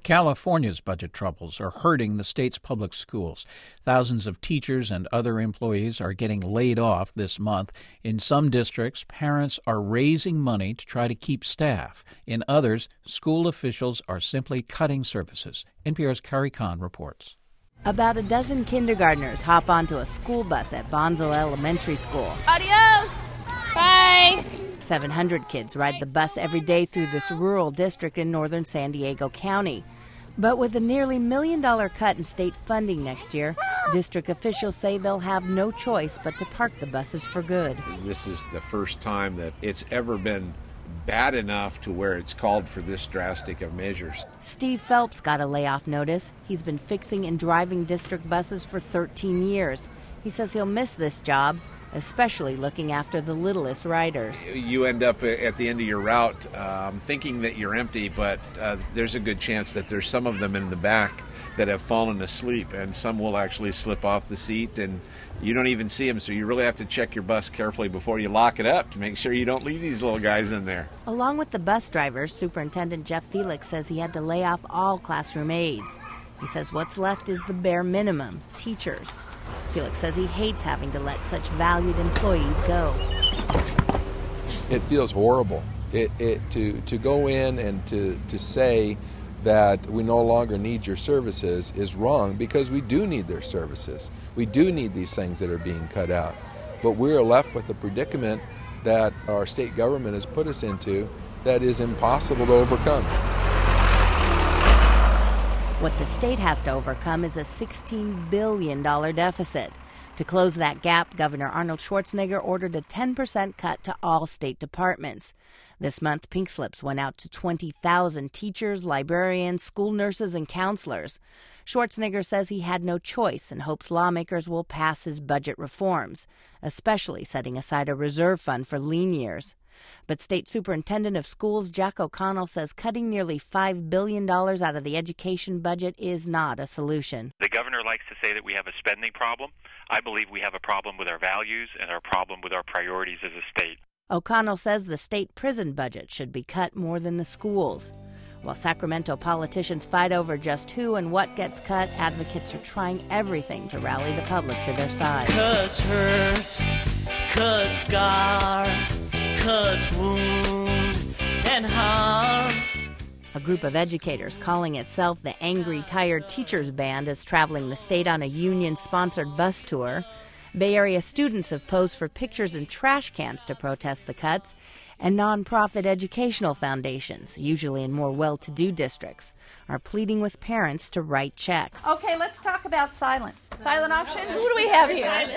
California's budget troubles are hurting the state's public schools. Thousands of teachers and other employees are getting laid off this month. In some districts, parents are raising money to try to keep staff. In others, school officials are simply cutting services. NPR's Carrie Kahn reports. About a dozen kindergartners hop onto a school bus at Bonsall Elementary School. Adios! Bye! 700 kids ride the bus every day through this rural district in northern San Diego County. But with a nearly $1 million cut in state funding next year, district officials say they'll have no choice but to park the buses for good. This is the first time that it's ever been bad enough to where it's called for this drastic of measures. Steve Phelps got a layoff notice. He's been fixing and driving district buses for 13 years. He says he'll miss this job, especially looking after the littlest riders. You end up at the end of your route thinking that you're empty, but there's a good chance that there's some of them in the back that have fallen asleep, and some will actually slip off the seat, and you don't even see them, so you really have to check your bus carefully before you lock it up to make sure you don't leave these little guys in there. Along with the bus drivers, Superintendent Jeff Felix says he had to lay off all classroom aides. He says what's left is the bare minimum, teachers. Felix says he hates having to let such valued employees go. It feels horrible to go in and to say that we no longer need your services is wrong, because we do need their services. We do need these things that are being cut out. But we're left with a predicament that our state government has put us into that is impossible to overcome. What the state has to overcome is a $16 billion deficit. To close that gap, Governor Arnold Schwarzenegger ordered a 10% cut to all state departments. This month, pink slips went out to 20,000 teachers, librarians, school nurses, and counselors. Schwarzenegger says he had no choice and hopes lawmakers will pass his budget reforms, especially setting aside a reserve fund for lean years. But State Superintendent of Schools Jack O'Connell says cutting nearly $5 billion out of the education budget is not a solution. The governor likes to say that we have a spending problem. I believe we have a problem with our values and our problem with our priorities as a state. O'Connell says the state prison budget should be cut more than the schools. While Sacramento politicians fight over just who and what gets cut, advocates are trying everything to rally the public to their side. Cuts hurt, cuts scar, cuts wound and harm. A group of educators calling itself the Angry Tired Teachers Band is traveling the state on a union-sponsored bus tour. Bay Area students have posed for pictures in trash cans to protest the cuts, and nonprofit educational foundations, usually in more well-to-do districts, are pleading with parents to write checks. Okay, let's talk about silent auction. Who do we have here?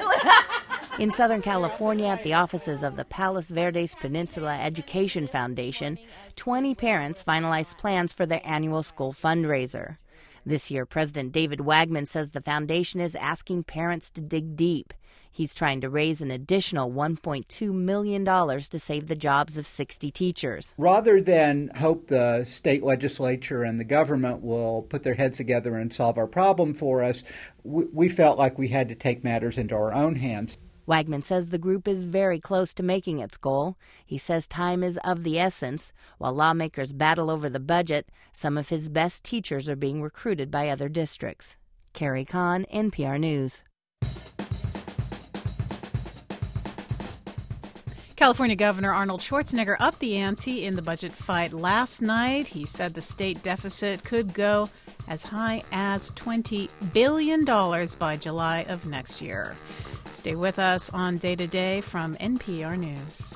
In Southern California, at the offices of the Palos Verdes Peninsula Education Foundation, 20 parents finalized plans for their annual school fundraiser. This year, President David Wagman says the foundation is asking parents to dig deep. He's trying to raise an additional $1.2 million to save the jobs of 60 teachers. Rather than hope the state legislature and the government will put their heads together and solve our problem for us, we felt like we had to take matters into our own hands. Wagman says the group is very close to making its goal. He says time is of the essence. While lawmakers battle over the budget, some of his best teachers are being recruited by other districts. Carrie Kahn, NPR News. California Governor Arnold Schwarzenegger upped the ante in the budget fight last night. He said the state deficit could go as high as $20 billion by July of next year. Stay with us on Day to Day from NPR News.